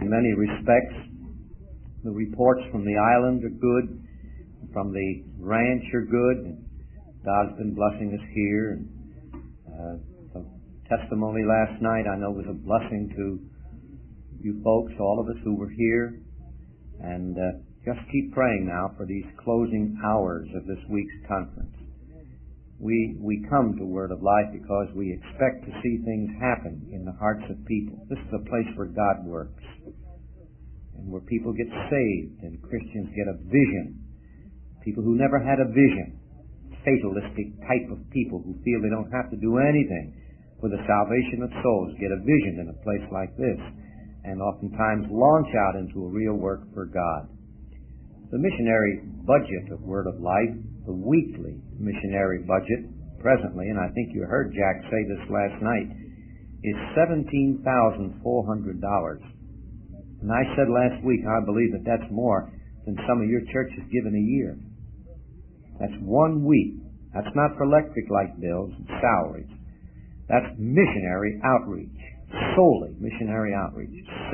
In many respects, the reports from the island are good, from the ranch are good. God's been blessing us here. The testimony last night, I know, was a blessing to you folks, all of us who were here. And just keep praying now for these closing hours of this week's conference. We come to Word of Life because we expect to see things happen in the hearts of people. This is a place where God works, and where people get saved and Christians get a vision. People who never had a vision, fatalistic type of people who feel they don't have to do anything for the salvation of souls, get a vision in a place like this, and oftentimes launch out into a real work for God. The missionary budget of Word of Life, the weekly missionary budget presently, and I think you heard Jack say this last night, is $17,400. And I said last week, I believe that that's more than some of your churches give in a year. That's 1 week. That's not for electric light bills and salaries. That's missionary outreach, solely missionary outreach,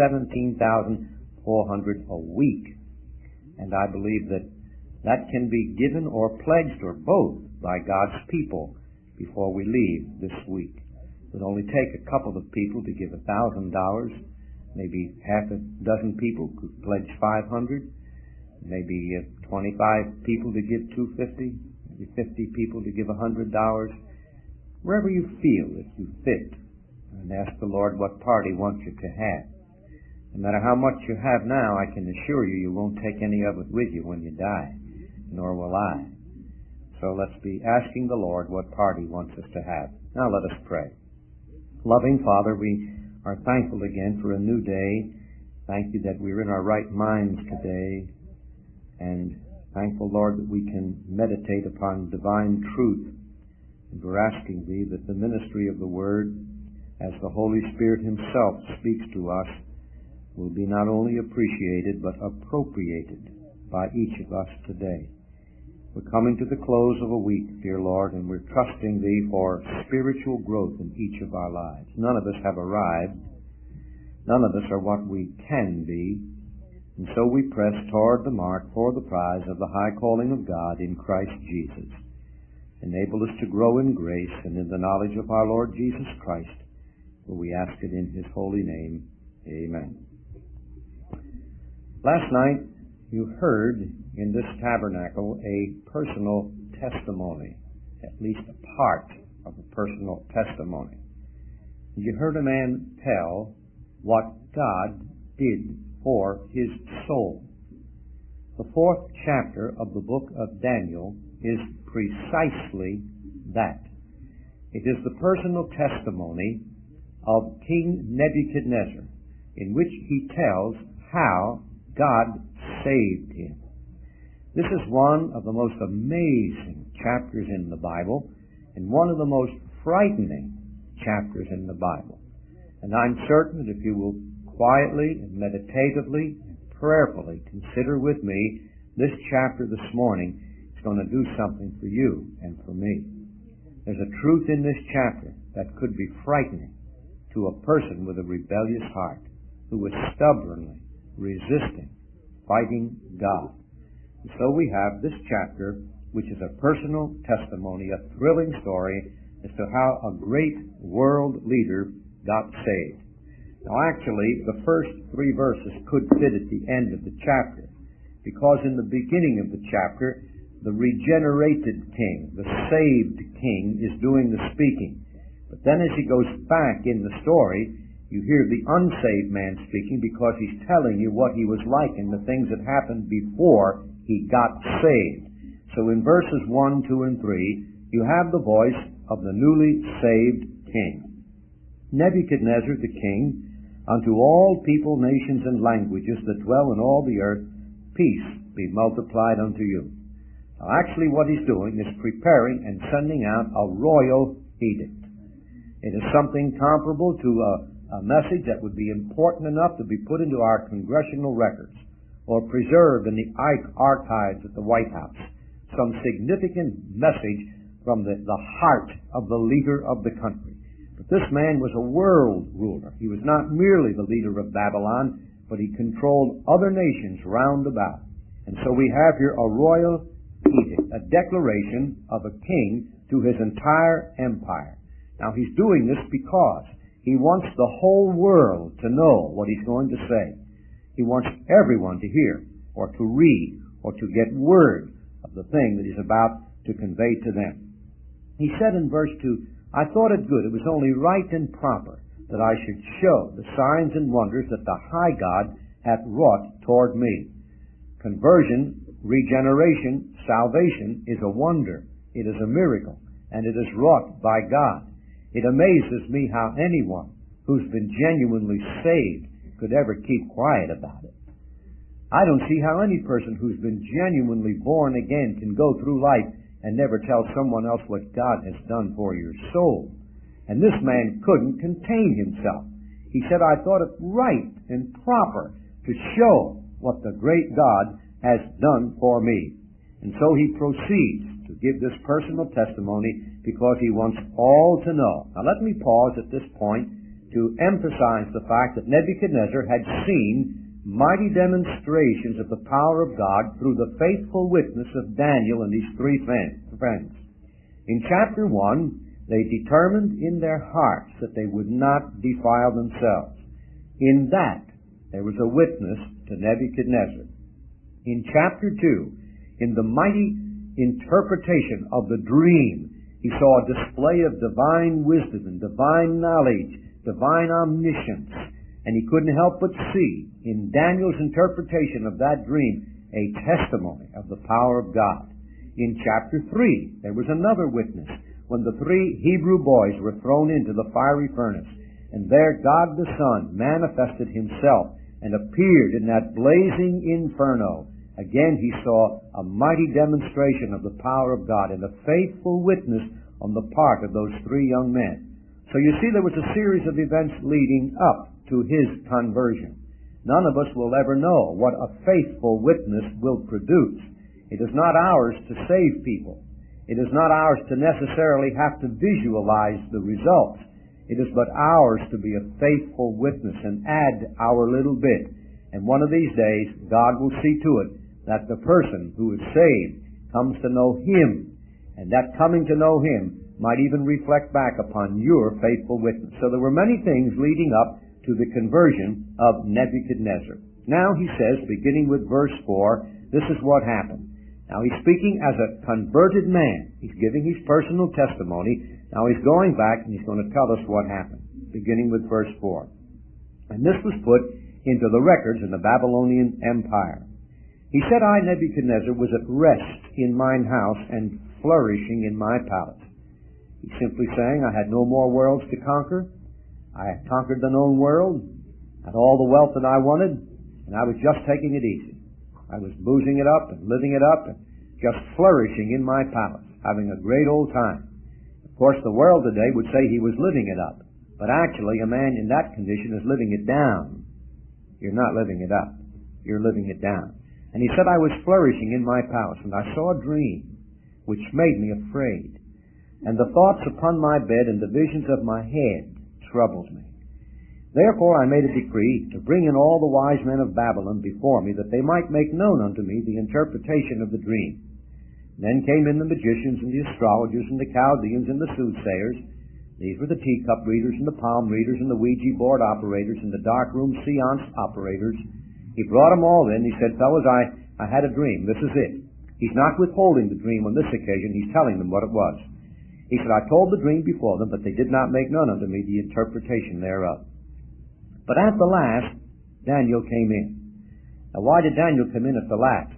$17,400 a week. And I believe that that can be given or pledged or both by God's people before we leave this week. It would only take a couple of people to give $1,000. Maybe half a dozen people could pledge $500. Maybe 25 people to give $250. Maybe 50 people to give $100. Wherever you feel that you fit, and ask the Lord what part He wants you to have. No matter how much you have now, I can assure you, you won't take any of it with you when you die, nor will I. So let's be asking the Lord what part He wants us to have. Now let us pray. Loving Father, we are thankful again for a new day. Thank you that we're in our right minds today. And thankful, Lord, that we can meditate upon divine truth. And we're asking Thee that the ministry of the Word, as the Holy Spirit Himself speaks to us, will be not only appreciated but appropriated by each of us today. We're coming to the close of a week, dear Lord, and we're trusting Thee for spiritual growth in each of our lives. None of us have arrived. None of us are what we can be. And so we press toward the mark for the prize of the high calling of God in Christ Jesus. Enable us to grow in grace and in the knowledge of our Lord Jesus Christ, for we ask it in His holy name. Amen. Last night, you heard in this tabernacle a personal testimony, at least a part of a personal testimony. You heard a man tell what God did for his soul. The 4th chapter of the book of Daniel is precisely that. It is the personal testimony of King Nebuchadnezzar, in which he tells how God saved him. This is one of the most amazing chapters in the Bible, and one of the most frightening chapters in the Bible. And I'm certain that if you will quietly and meditatively and prayerfully consider with me this chapter this morning, it's going to do something for you and for me. There's a truth in this chapter that could be frightening to a person with a rebellious heart who was stubbornly resisting, fighting God. And so we have this chapter, which is a personal testimony, a thrilling story as to how a great world leader got saved. Now actually, the first 3 verses could fit at the end of the chapter, because in the beginning of the chapter, the regenerated king, the saved king, is doing the speaking. But then as he goes back in the story, you hear the unsaved man speaking, because he's telling you what he was like and the things that happened before he got saved. So in verses 1, 2, and 3, you have the voice of the newly saved king. Nebuchadnezzar the king, unto all people, nations, and languages that dwell in all the earth, peace be multiplied unto you. Now actually what he's doing is preparing and sending out a royal edict. It is something comparable to a message that would be important enough to be put into our congressional records or preserved in the archives at the White House. Some significant message from the heart of the leader of the country. But this man was a world ruler. He was not merely the leader of Babylon, but he controlled other nations round about. And so we have here a royal edict, a declaration of a king to his entire empire. Now he's doing this because he wants the whole world to know what he's going to say. He wants everyone to hear or to read or to get word of the thing that he's about to convey to them. He said in verse 2, I thought it good, it was only right and proper that I should show the signs and wonders that the high God hath wrought toward me. Conversion, regeneration, salvation is a wonder. It is a miracle, and it is wrought by God. It amazes me how anyone who's been genuinely saved could ever keep quiet about it. I don't see how any person who's been genuinely born again can go through life and never tell someone else what God has done for your soul. And this man couldn't contain himself. He said, I thought it right and proper to show what the great God has done for me. And so he proceeds to give this personal testimony because he wants all to know. Now let me pause at this point to emphasize the fact that Nebuchadnezzar had seen mighty demonstrations of the power of God through the faithful witness of Daniel and his three friends. In chapter 1, they determined in their hearts that they would not defile themselves. In that, there was a witness to Nebuchadnezzar. In chapter 2, in the mighty interpretation of the dream, he saw a display of divine wisdom and divine knowledge, divine omniscience, and he couldn't help but see in Daniel's interpretation of that dream a testimony of the power of God. In chapter 3, there was another witness when the three Hebrew boys were thrown into the fiery furnace, and there God the Son manifested himself and appeared in that blazing inferno. Again he saw a mighty demonstration of the power of God and a faithful witness on the part of those three young men. So you see, there was a series of events leading up to his conversion. None of us will ever know what a faithful witness will produce. It is not ours to save people. It is not ours to necessarily have to visualize the results. It is but ours to be a faithful witness and add our little bit. And one of these days, God will see to it that the person who is saved comes to know Him. And that coming to know Him might even reflect back upon your faithful witness. So there were many things leading up to the conversion of Nebuchadnezzar. Now he says, beginning with verse 4, this is what happened. Now he's speaking as a converted man. He's giving his personal testimony. Now he's going back and he's going to tell us what happened, beginning with verse 4. And this was put into the records in the Babylonian Empire. He said, I, Nebuchadnezzar, was at rest in mine house and flourishing in my palace. He's simply saying, I had no more worlds to conquer. I had conquered the known world, had all the wealth that I wanted, and I was just taking it easy. I was boozing it up and living it up and just flourishing in my palace, having a great old time. Of course, the world today would say he was living it up, but actually a man in that condition is living it down. You're not living it up. You're living it down. And he said, I was flourishing in my palace, and I saw a dream which made me afraid. And the thoughts upon my bed and the visions of my head troubled me. Therefore I made a decree to bring in all the wise men of Babylon before me, that they might make known unto me the interpretation of the dream. Then came in the magicians and the astrologers and the Chaldeans and the soothsayers. These were the teacup readers and the palm readers and the Ouija board operators and the darkroom seance operators. He brought them all in. He said, fellows, I had a dream. This is it. He's not withholding the dream on this occasion. He's telling them what it was. He said, I told the dream before them, but they did not make known unto me the interpretation thereof. But at the last, Daniel came in. Now, why did Daniel come in at the last?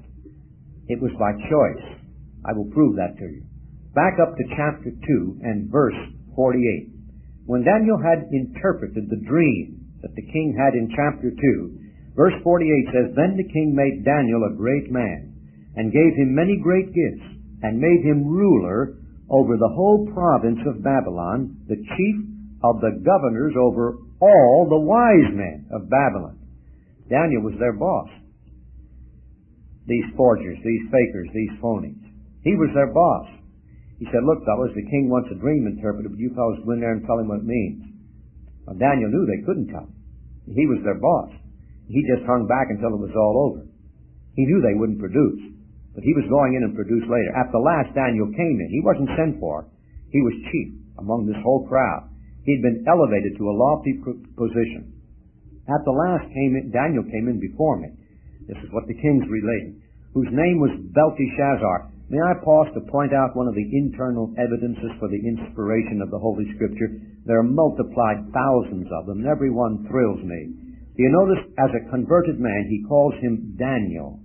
It was by choice. I will prove that to you. Back up to chapter 2 and verse 48. When Daniel had interpreted the dream that the king had in chapter 2, verse 48 says, Then the king made Daniel a great man, and gave him many great gifts, and made him ruler over the whole province of Babylon, the chief of the governors over all the wise men of Babylon. Daniel was their boss. These forgers, these fakers, these phonies. He was their boss. He said, look, fellows, the king wants a dream interpreted, but you fellows go in there and tell him what it means. Well, Daniel knew they couldn't tell him. He was their boss. He just hung back until it was all over. He knew they wouldn't produce, but he was going in and produce later. At the last, Daniel came in. He wasn't sent for. He was chief among this whole crowd. He'd been elevated to a lofty position. At the last, Daniel came in before me. This is what the king's relating, whose name was Belteshazzar. May I pause to point out one of the internal evidences for the inspiration of the Holy Scripture? There are multiplied thousands of them, and every one thrills me. Do you notice, as a converted man, he calls him Daniel.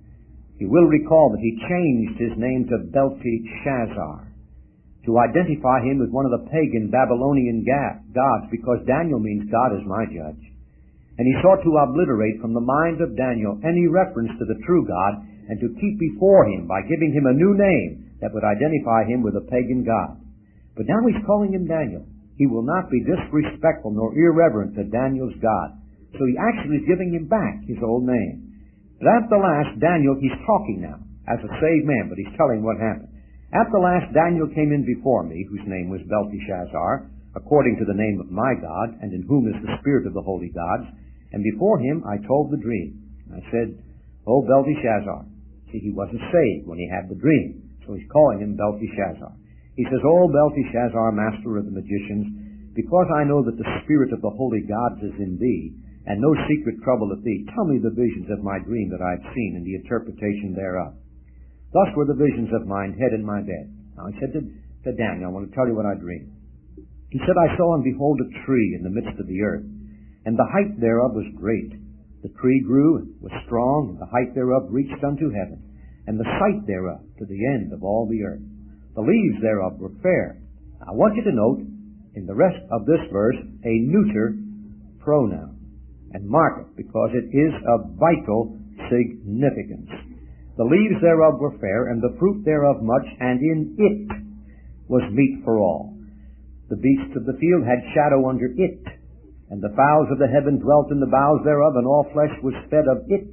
You will recall that he changed his name to Belteshazzar to identify him with one of the pagan Babylonian gods, because Daniel means God is my judge. And he sought to obliterate from the mind of Daniel any reference to the true God, and to keep before him by giving him a new name that would identify him with a pagan god. But now he's calling him Daniel. He will not be disrespectful nor irreverent to Daniel's God. So he actually is giving him back his old name. But at the last, Daniel, he's talking now as a saved man, but he's telling what happened. At the last, Daniel came in before me, whose name was Belteshazzar, according to the name of my God, and in whom is the spirit of the holy gods. And before him I told the dream. I said, O Belteshazzar. See, he wasn't saved when he had the dream, so he's calling him Belteshazzar. He says, O Belteshazzar, master of the magicians, because I know that the spirit of the holy gods is in thee, and no secret troubleth thee, tell me the visions of my dream that I have seen, and the interpretation thereof. Thus were the visions of mine head in my bed. Now he said to Daniel, I want to tell you what I dreamed. He said, I saw and behold a tree in the midst of the earth, and the height thereof was great. The tree grew and was strong, and the height thereof reached unto heaven, and the sight thereof to the end of all the earth. The leaves thereof were fair. I want you to note in the rest of this verse a neuter pronoun, and mark it, because it is of vital significance. The leaves thereof were fair, and the fruit thereof much, and in it was meat for all. The beasts of the field had shadow under it, and the fowls of the heaven dwelt in the boughs thereof, and all flesh was fed of it.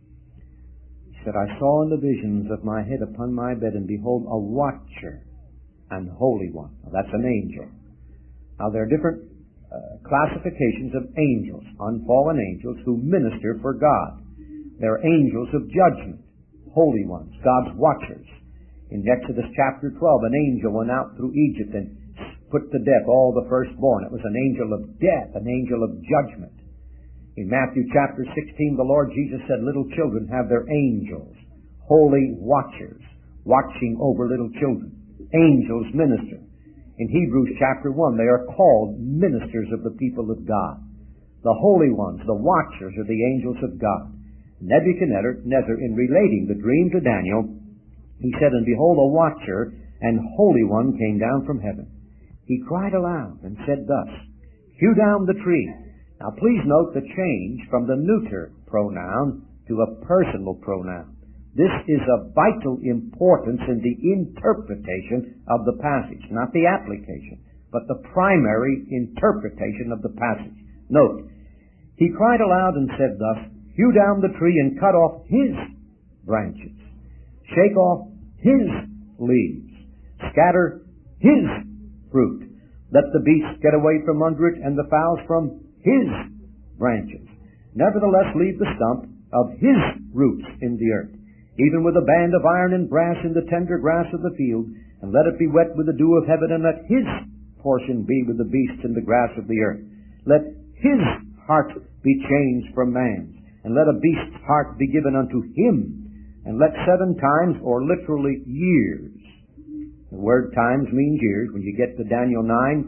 He said, I saw in the visions of my head upon my bed, and behold, a watcher and holy one. Now that's an angel. Now there are different classifications of angels, unfallen angels who minister for God. There are angels of judgment, holy ones, God's watchers. In Exodus chapter 12, an angel went out through Egypt and put to death all the firstborn. It was an angel of death, an angel of judgment. In Matthew chapter 16, the Lord Jesus said, little children have their angels, holy watchers, watching over little children. Angels minister. In Hebrews chapter 1, they are called ministers of the people of God. The holy ones, the watchers, are the angels of God. Nebuchadnezzar, in relating the dream to Daniel, he said, and behold, a watcher and holy one came down from heaven. He cried aloud and said thus, hew down the tree. Now please note the change from the neuter pronoun to a personal pronoun. This is of vital importance in the interpretation of the passage, not the application, but the primary interpretation of the passage. Note, he cried aloud and said thus, hew down the tree and cut off his branches, shake off his leaves, scatter his fruit, let the beasts get away from under it and the fowls from his branches. Nevertheless leave the stump of his roots in the earth, even with a band of iron and brass in the tender grass of the field, and let it be wet with the dew of heaven, and let his portion be with the beasts in the grass of the earth. Let his heart be changed from man's, and let a beast's heart be given unto him, and let 7 times, or literally years. The word times means years. When you get to Daniel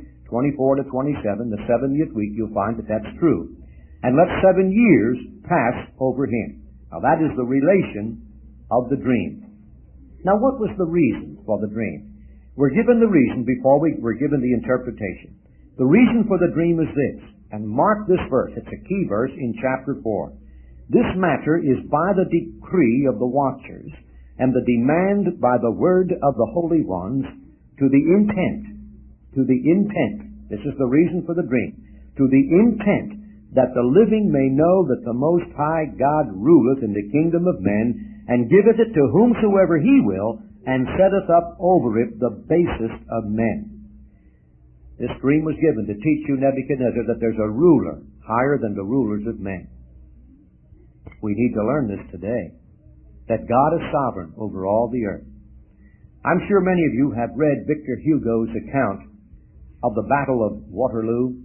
9:24 to 27, the 70th week, you'll find that that's true. And let 7 years pass over him. Now that is the relation of the dream. Now what was the reason for the dream? We're given the reason before we were given the interpretation. The reason for the dream is this, and mark this verse. It's a key verse in chapter 4. This matter is by the decree of the watchers, and the demand by the word of the holy ones, to the intent, this is the reason for the dream, to the intent that the living may know that the Most High God ruleth in the kingdom of men, and giveth it to whomsoever he will, and setteth up over it the basest of men. This dream was given to teach you, Nebuchadnezzar, that there's a ruler higher than the rulers of men. We need to learn this today, that God is sovereign over all the earth. I'm sure many of you have read Victor Hugo's account of the Battle of Waterloo.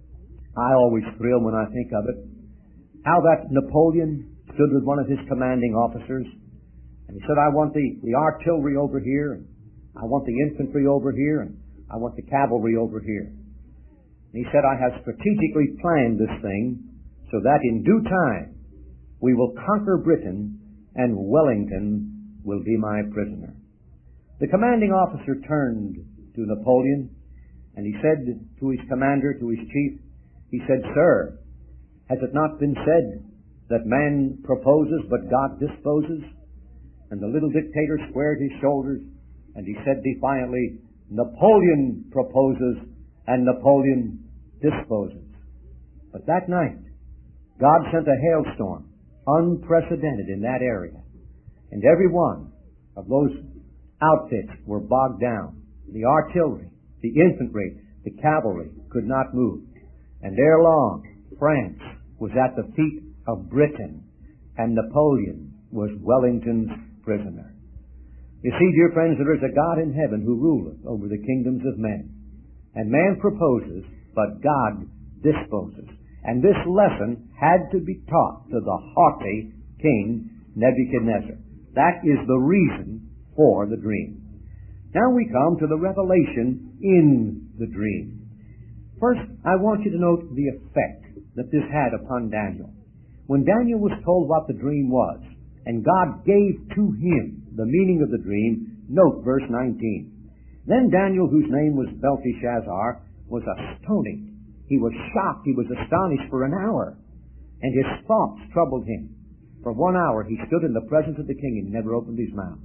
I always thrill when I think of it. How that Napoleon stood with one of his commanding officers, and he said, I want the artillery over here, and I want the infantry over here, and I want the cavalry over here. And he said, I have strategically planned this thing so that in due time we will conquer Britain and Wellington will be my prisoner. The commanding officer turned to Napoleon and he said to his commander, to his chief, he said, Sir, has it not been said that man proposes but God disposes? And the little dictator squared his shoulders and he said defiantly, Napoleon proposes and Napoleon disposes. But that night, God sent a hailstorm, unprecedented in that area. And every one of those outfits were bogged down. The artillery, the infantry, the cavalry could not move. And ere long, France was at the feet of Britain, and Napoleon was Wellington's prisoner. You see, dear friends, there is a God in heaven who ruleth over the kingdoms of men. And man proposes, but God disposes. And this lesson had to be taught to the haughty king Nebuchadnezzar. That is the reason for the dream. Now we come to the revelation in the dream. First, I want you to note the effect that this had upon Daniel. When Daniel was told what the dream was, and God gave to him the meaning of the dream, note verse 19. Then Daniel, whose name was Belteshazzar, was astonished. He was shocked. He was astonished for an hour. And his thoughts troubled him. For 1 hour he stood in the presence of the king and never opened his mouth.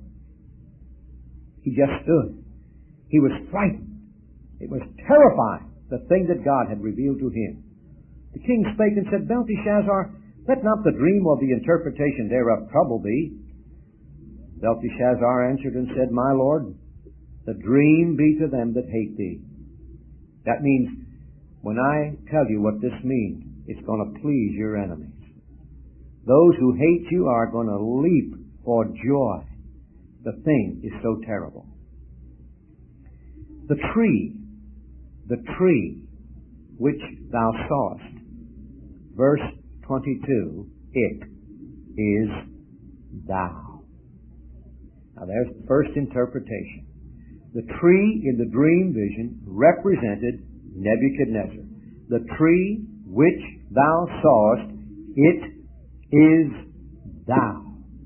He just stood. He was frightened. It was terrifying, the thing that God had revealed to him. The king spake and said, Belteshazzar, let not the dream or the interpretation thereof trouble thee. Belteshazzar answered and said, My Lord, the dream be to them that hate thee. That means, when I tell you what this means, it's going to please your enemies. Those who hate you are going to leap for joy. The thing is so terrible. The tree which thou sawest, verse 22, it is thou. Now there's the first interpretation. The tree in the dream vision represented Nebuchadnezzar. The tree which thou sawest, it is thou.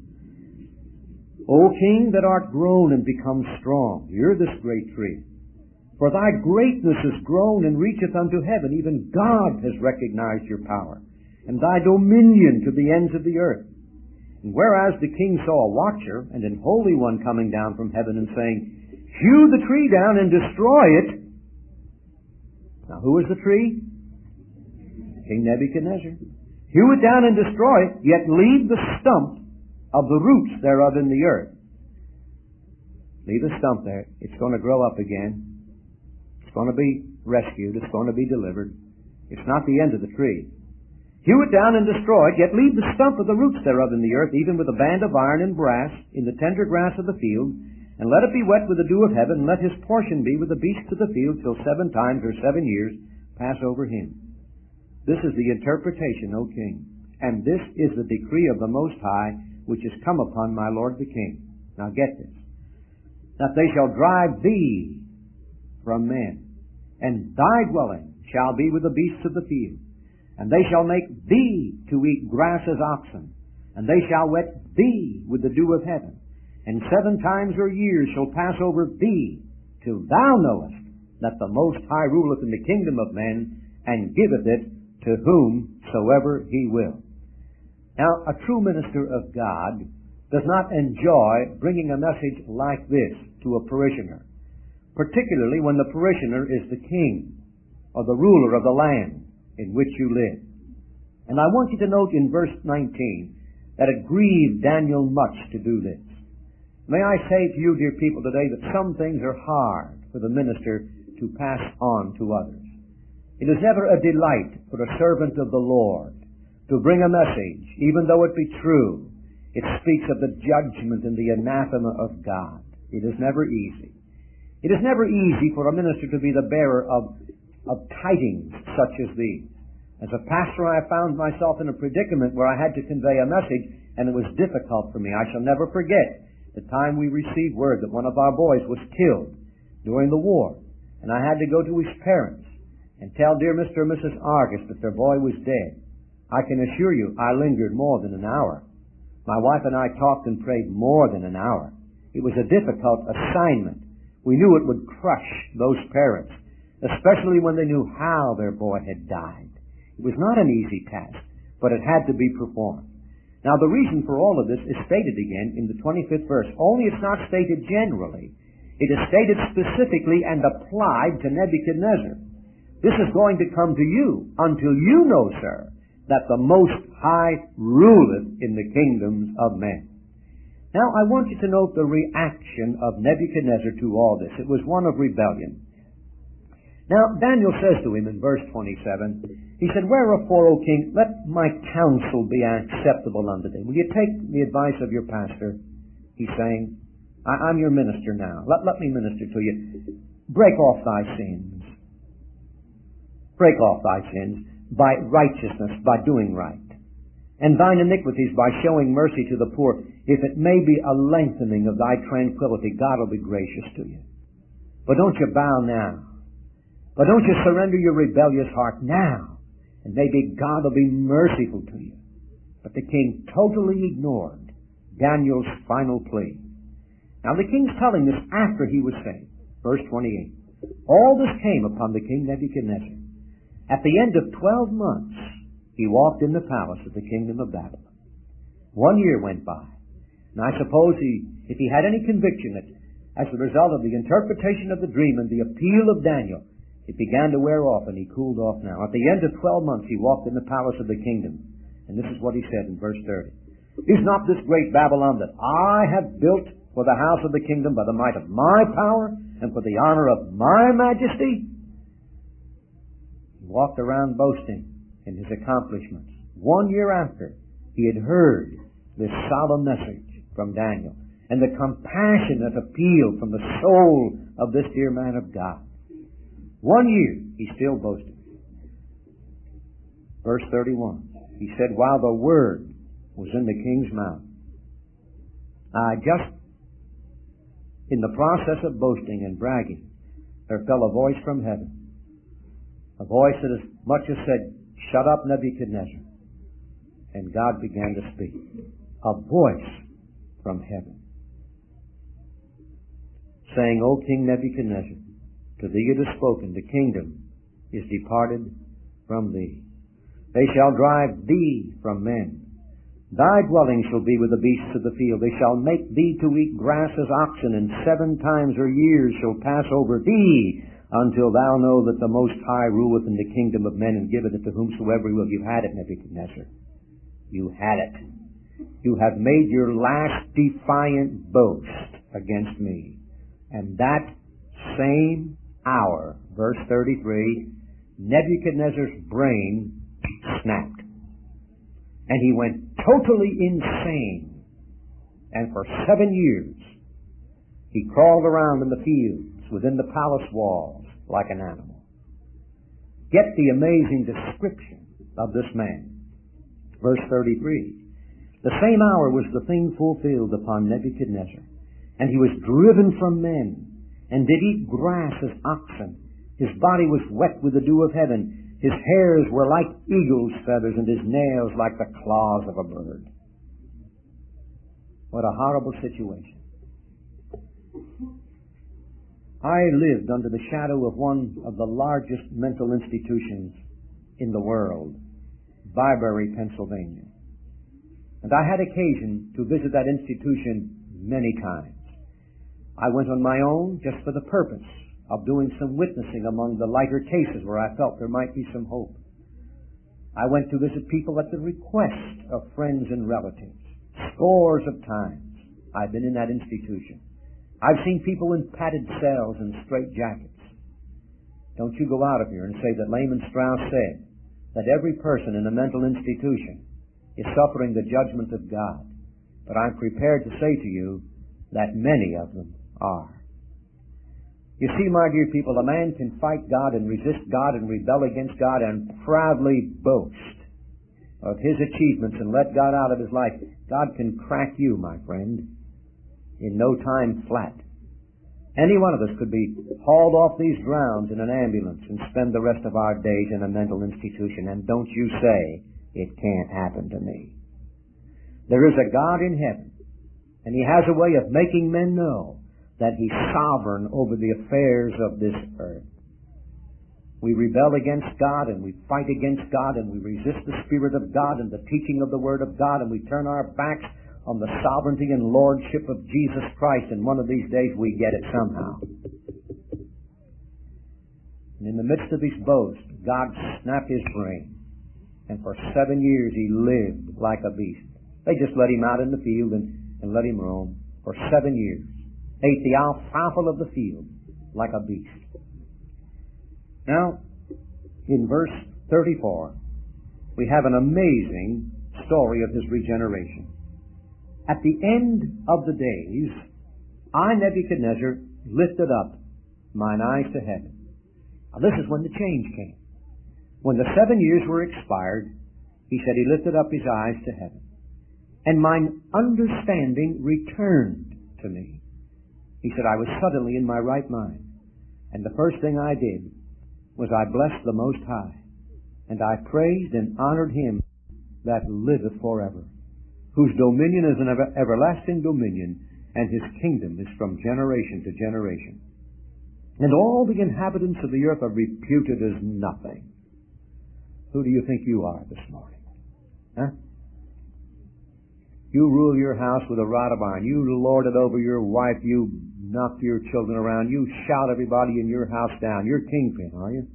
O king that art grown and become strong, you're this great tree. For thy greatness is grown and reacheth unto heaven. Even God has recognized your power, and thy dominion to the ends of the earth. And whereas the king saw a watcher and an holy one coming down from heaven and saying, Hew the tree down and destroy it. Now who is the tree? King Nebuchadnezzar. Hew it down and destroy it, yet leave the stump of the roots thereof in the earth. Leave the stump there. It's going to grow up again. It's going to be rescued. It's going to be delivered. It's not the end of the tree. Hew it down and destroy it, yet leave the stump of the roots thereof in the earth, even with a band of iron and brass, in the tender grass of the field, and let it be wet with the dew of heaven, and let his portion be with the beasts of the field till 7 times or 7 years pass over him. This is the interpretation, O king, and this is the decree of the Most High, which is come upon my lord the king. Now get this. That they shall drive thee from men, and thy dwelling shall be with the beasts of the field. And they shall make thee to eat grass as oxen, and they shall wet thee with the dew of heaven. And 7 times or years shall pass over thee, till thou knowest that the Most High ruleth in the kingdom of men, and giveth it to whomsoever he will. Now, a true minister of God does not enjoy bringing a message like this to a parishioner, particularly when the parishioner is the king or the ruler of the land in which you live. And I want you to note in verse 19 that it grieved Daniel much to do this. May I say to you, dear people, today that some things are hard for the minister to pass on to others. It is never a delight for a servant of the Lord to bring a message, even though it be true. It speaks of the judgment and the anathema of God. It is never easy. It is never easy for a minister to be the bearer of tidings such as these. As a pastor, I found myself in a predicament where I had to convey a message, and it was difficult for me. I shall never forget the time we received word that one of our boys was killed during the war, and I had to go to his parents and tell dear Mr. and Mrs. Argus that their boy was dead. I can assure you I lingered more than an hour. My wife and I talked and prayed more than an hour. It was a difficult assignment. We knew it would crush those parents, especially when they knew how their boy had died. It was not an easy task, but it had to be performed. Now the reason for all of this is stated again in the 25th verse, only it's not stated generally. It is stated specifically and applied to Nebuchadnezzar. This is going to come to you until you know, sir, that the Most High ruleth in the kingdoms of men. Now I want you to note the reaction of Nebuchadnezzar to all this. It was one of rebellion. Now Daniel says to him in verse 27, he said, "Wherefore, O king, let my counsel be acceptable unto thee." Will you take the advice of your pastor? He's saying, I'm your minister now. Let me minister to you. Break off thy sins. Break off thy sins by righteousness, by doing right. And thine iniquities by showing mercy to the poor. If it may be a lengthening of thy tranquility, God will be gracious to you. But don't you bow now. But don't you surrender your rebellious heart now. And maybe God will be merciful to you. But the king totally ignored Daniel's final plea. Now the king's telling this after he was saved. Verse 28. All this came upon the king Nebuchadnezzar. At the end of 12 months, he walked in the palace of the kingdom of Babylon. 1 year went by. And I suppose if he had any conviction that as a result of the interpretation of the dream and the appeal of Daniel, it began to wear off, and he cooled off now. At the end of 12 months, he walked in the palace of the kingdom. And this is what he said in verse 30. "Is not this great Babylon that I have built for the house of the kingdom by the might of my power and for the honor of my majesty?" He walked around boasting in his accomplishments. 1 year after, he had heard this solemn message from Daniel and the compassionate appeal from the soul of this dear man of God. 1 year, he still boasted. Verse 31, he said, while the word was in the king's mouth, just in the process of boasting and bragging, there fell a voice from heaven. A voice that as much as said, "Shut up, Nebuchadnezzar." And God began to speak. A voice from heaven, saying, "O King Nebuchadnezzar, to thee it is spoken, the kingdom is departed from thee. They shall drive thee from men. Thy dwelling shall be with the beasts of the field. They shall make thee to eat grass as oxen, and 7 times or years shall pass over thee, until thou know that the Most High ruleth in the kingdom of men, and giveth it to whomsoever he will." You've had it, Nebuchadnezzar. You had it. You have made your last defiant boast against me. And that same hour, verse 33, Nebuchadnezzar's brain snapped. And he went totally insane. And for 7 years, he crawled around in the fields within the palace walls like an animal. Get the amazing description of this man. Verse 33. The same hour was the thing fulfilled upon Nebuchadnezzar, and he was driven from men, and did eat grass as oxen. His body was wet with the dew of heaven. His hairs were like eagle's feathers, and his nails like the claws of a bird. What a horrible situation. I lived under the shadow of one of the largest mental institutions in the world, Byberry, Pennsylvania. And I had occasion to visit that institution many times. I went on my own just for the purpose of doing some witnessing among the lighter cases where I felt there might be some hope. I went to visit people at the request of friends and relatives. Scores of times I've been in that institution. I've seen people in padded cells and straight jackets. Don't you go out of here and say that Lehman Strauss said that every person in a mental institution is suffering the judgment of God. But I'm prepared to say to you that many of them are. You see, my dear people, a man can fight God and resist God and rebel against God and proudly boast of his achievements and let God out of his life. God can crack you, my friend, in no time flat. Any one of us could be hauled off these grounds in an ambulance and spend the rest of our days in a mental institution. And don't you say, it can't happen to me. There is a God in heaven, and He has a way of making men know that He's sovereign over the affairs of this earth. We rebel against God, and we fight against God, and we resist the Spirit of God and the teaching of the Word of God, and we turn our backs on the sovereignty and lordship of Jesus Christ, and one of these days we get it somehow. And in the midst of his boast, God snapped his brain, and for 7 years he lived like a beast. They just let him out in the field and let him roam for 7 years. Ate the alfalfa of the field like a beast. Now, in verse 34, we have an amazing story of his regeneration. At the end of the days, I, Nebuchadnezzar, lifted up mine eyes to heaven. Now, this is when the change came. When the 7 years were expired, he said he lifted up his eyes to heaven. And mine understanding returned to me. He said, I was suddenly in my right mind. And the first thing I did was I blessed the Most High. And I praised and honored Him that liveth forever, whose dominion is an everlasting dominion, and His kingdom is from generation to generation. And all the inhabitants of the earth are reputed as nothing. Who do you think you are this morning? Huh? You rule your house with a rod of iron. You lord it over your wife. You knock your children around. You shout everybody in your house down. You're kingpin, are you?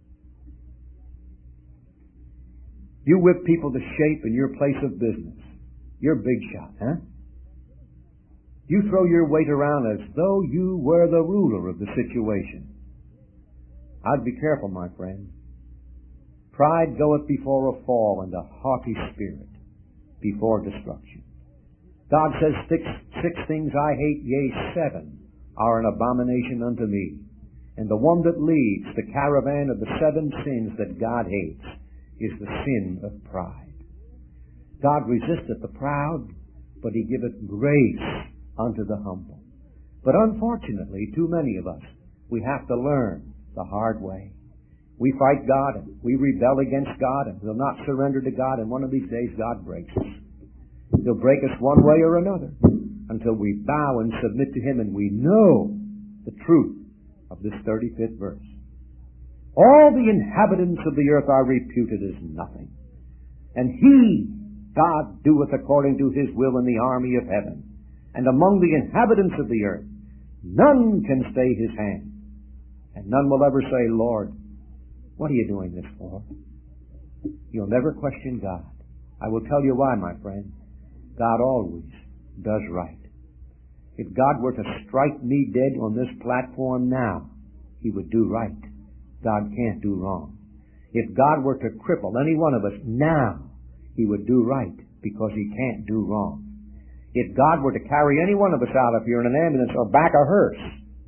You whip people to shape in your place of business. You're big shot, huh? You throw your weight around as though you were the ruler of the situation. I'd be careful, my friend. Pride goeth before a fall, and a haughty spirit before destruction. God says, six things I hate, yea, 7 are an abomination unto me. And the one that leads the caravan of the 7 sins that God hates is the sin of pride. God resisteth the proud, but He giveth grace unto the humble. But unfortunately, too many of us, we have to learn the hard way. We fight God, and we rebel against God, and we'll not surrender to God, and one of these days God breaks us. He'll break us one way or another until we bow and submit to Him, and we know the truth of this 35th verse. All the inhabitants of the earth are reputed as nothing, and He, God, doeth according to His will in the army of heaven. And among the inhabitants of the earth, none can stay His hand, and none will ever say, Lord, what are you doing this for? You'll never question God. I will tell you why, my friend. God always does right. If God were to strike me dead on this platform now, He would do right. God can't do wrong. If God were to cripple any one of us now, He would do right, because He can't do wrong. If God were to carry any one of us out of here in an ambulance or back a hearse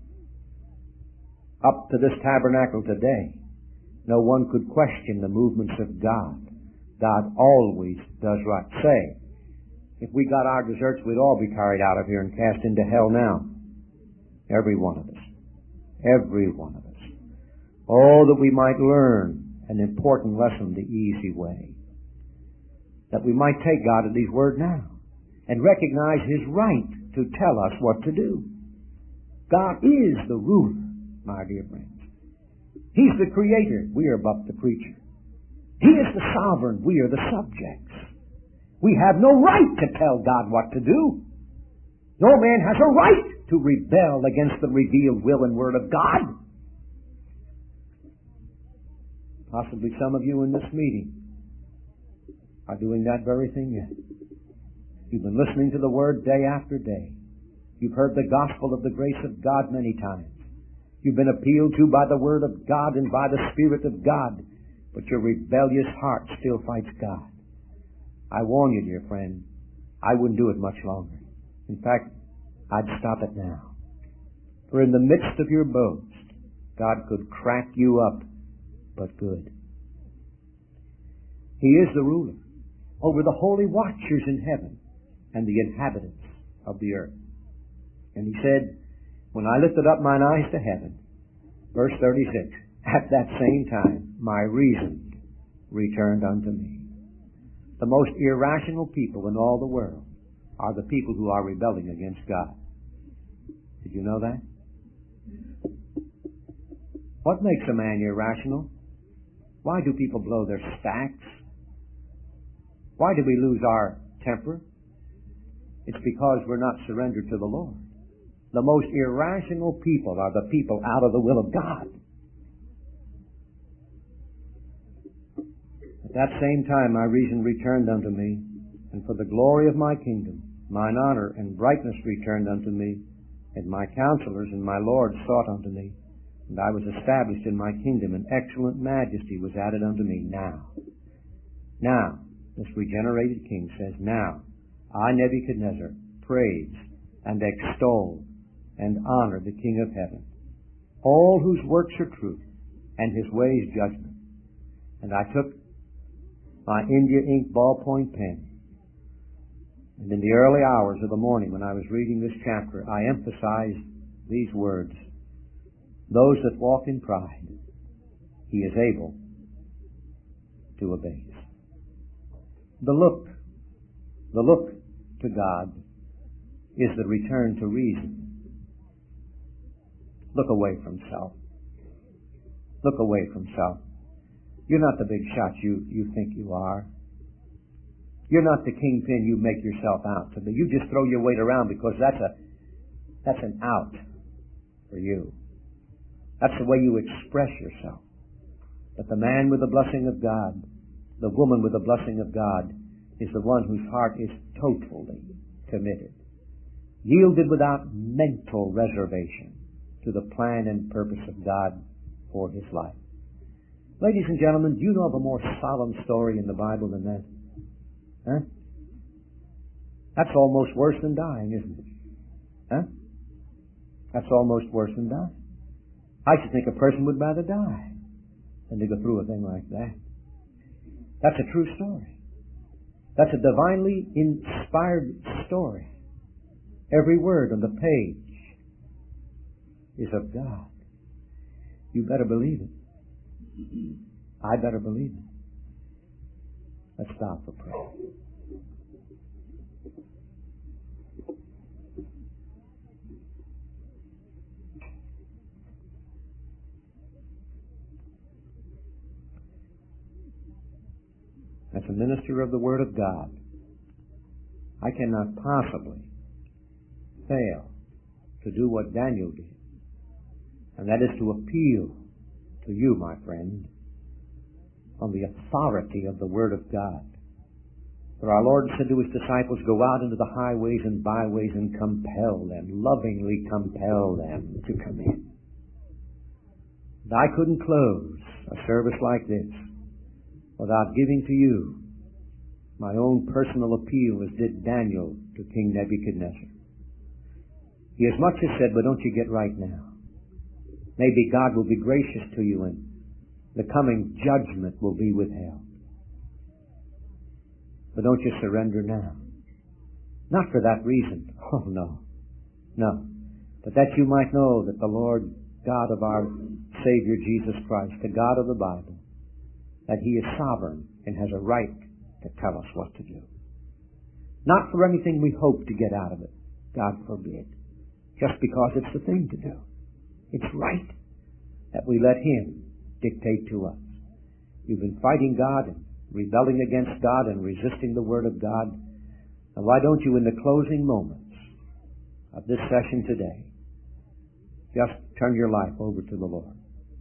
up to this tabernacle today, no one could question the movements of God. God always does right. Say, if we got our deserts, we'd all be carried out of here and cast into hell now. Every one of us. Every one of us. Oh, that we might learn an important lesson the easy way. That we might take God at His word now and recognize His right to tell us what to do. God is the ruler, my dear friends. He's the creator. We are but the creature. He is the sovereign. We are the subjects. We have no right to tell God what to do. No man has a right to rebel against the revealed will and word of God. Possibly some of you in this meeting are doing that very thing yet. You've been listening to the Word day after day. You've heard the gospel of the grace of God many times. You've been appealed to by the Word of God and by the Spirit of God. but your rebellious heart still fights God. I warn you, dear friend, I wouldn't do it much longer. In fact, I'd stop it now. For in the midst of your boast, God could crack you up, but good. He is the ruler over the holy watchers in heaven and the inhabitants of the earth. And he said, when I lifted up mine eyes to heaven, verse 36, at that same time my reason returned unto me. The most irrational people in all the world are the people who are rebelling against God. Did you know that? What makes a man irrational? Why do people blow their stacks? Why do we lose our temper? It's because we're not surrendered to the Lord. The most irrational people are the people out of the will of God. At that same time my reason returned unto me, and for the glory of my kingdom, mine honor and brightness returned unto me, and my counselors and my lords sought unto me, and I was established in my kingdom, and excellent majesty was added unto me. Now, this regenerated king says, now, I, Nebuchadnezzar, praise and extol and honor the King of heaven, all whose works are truth, and his ways judgment. And I took my India ink ballpoint pen, and in the early hours of the morning when I was reading this chapter, I emphasized these words: those that walk in pride, he is able to abase. The look to God is the return to reason. Look away from self. Look away from self. You're not the big shot you think you are. You're not the kingpin you make yourself out to be. You just throw your weight around because that's an out for you. That's the way you express yourself. But the man with the blessing of God, the woman with the blessing of God, is the one whose heart is totally committed, yielded without mental reservation to the plan and purpose of God for his life. Ladies and gentlemen, do you know of a more solemn story in the Bible than that? Huh? That's almost worse than dying, isn't it? Huh? That's almost worse than dying. I should think a person would rather die than to go through a thing like that. That's a true story. That's a divinely inspired story. Every word on the page is of God. You better believe it. I better believe it. Let's stop for prayer. As a minister of the Word of God, I cannot possibly fail to do what Daniel did, and that is to appeal to you, my friend, on the authority of the Word of God. For our Lord said to his disciples, go out into the highways and byways and compel them, lovingly compel them to come in. And I couldn't close a service like this without giving to you my own personal appeal, as did Daniel to King Nebuchadnezzar. He as much as said, but don't you get right now. Maybe God will be gracious to you and the coming judgment will be withheld. But don't you surrender now. Not for that reason. Oh, no. No. But that you might know that the Lord God of our Savior Jesus Christ, the God of the Bible, that He is sovereign and has a right to tell us what to do. Not for anything we hope to get out of it. God forbid. Just because it's the thing to do. It's right that we let Him dictate to us. You've been fighting God and rebelling against God and resisting the Word of God. And why don't you, in the closing moments of this session today, just turn your life over to the Lord?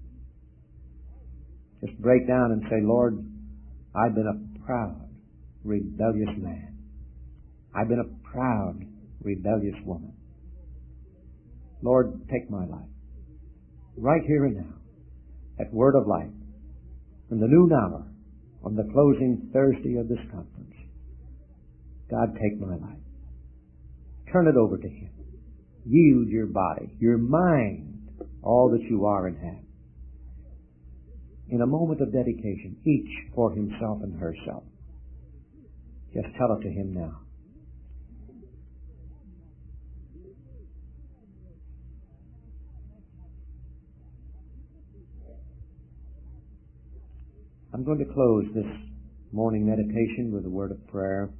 Just break down and say, Lord, I've been a proud, rebellious man. I've been a proud, rebellious woman. Lord, take my life. Right here and now, that word of life, in the noon hour, on the closing Thursday of this conference, God, take my life. Turn it over to Him. Yield your body, your mind, all that you are and have. In a moment of dedication, each for himself and herself. Just tell it to Him now. I'm going to close this morning meditation with a word of prayer.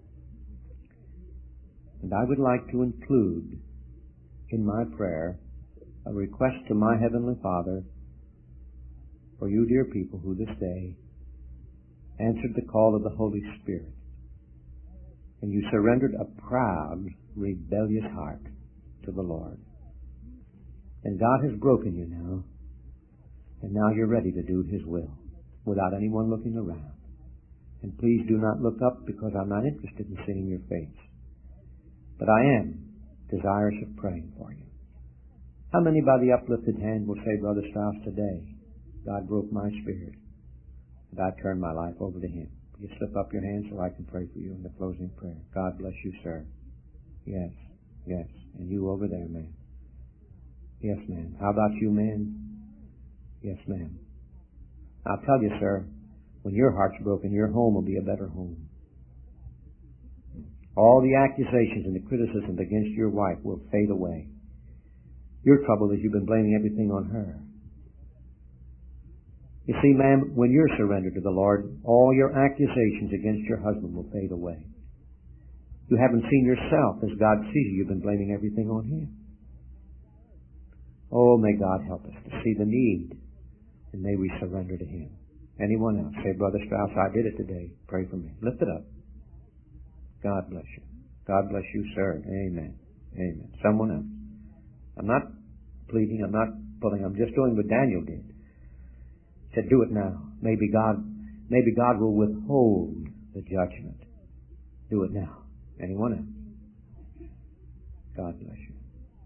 And I would like to include in my prayer a request to my Heavenly Father for you, dear people, who this day answered the call of the Holy Spirit. And you surrendered a proud, rebellious heart to the Lord. And God has broken you now. And now you're ready to do His will without anyone looking around. And please do not look up, because I'm not interested in seeing your face. But I am desirous of praying for you. How many by the uplifted hand will say, Brother Strauss, today God broke my spirit and I turned my life over to Him? You slip up your hand so I can pray for you in the closing prayer. God bless you, sir. Yes, yes. And you over there, ma'am. Yes, ma'am. How about you, man? Yes, ma'am. I'll tell you, sir, when your heart's broken, your home will be a better home. All the accusations and the criticisms against your wife will fade away. Your trouble is you've been blaming everything on her. You see, ma'am, when you're surrendered to the Lord, all your accusations against your husband will fade away. You haven't seen yourself as God sees you. You've been blaming everything on Him. Oh, may God help us to see the need, and may we surrender to Him. Anyone else? Say, Brother Strauss, I did it today. Pray for me. Lift it up. God bless you. God bless you, sir. Amen. Amen. Someone else. I'm not pleading. I'm not pulling. I'm just doing what Daniel did. He said, do it now. Maybe God will withhold the judgment. Do it now. Anyone else? God bless you.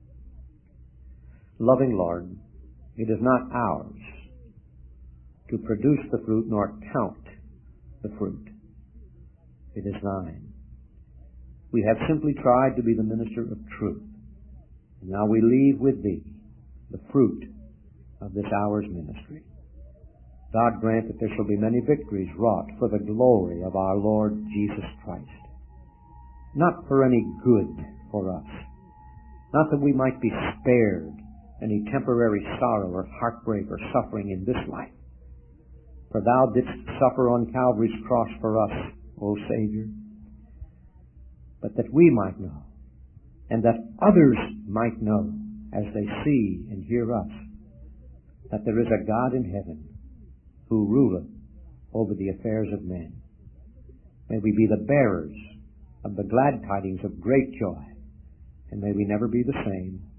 Loving Lord, it is not ours to produce the fruit nor count the fruit. It is Thine. We have simply tried to be the minister of truth. And now we leave with Thee the fruit of this hour's ministry. God grant that there shall be many victories wrought for the glory of our Lord Jesus Christ. Not for any good for us. Not that we might be spared any temporary sorrow or heartbreak or suffering in this life. For Thou didst suffer on Calvary's cross for us, O Savior. But that we might know, and that others might know, as they see and hear us, that there is a God in heaven who ruleth over the affairs of men. May we be the bearers of the glad tidings of great joy, and may we never be the same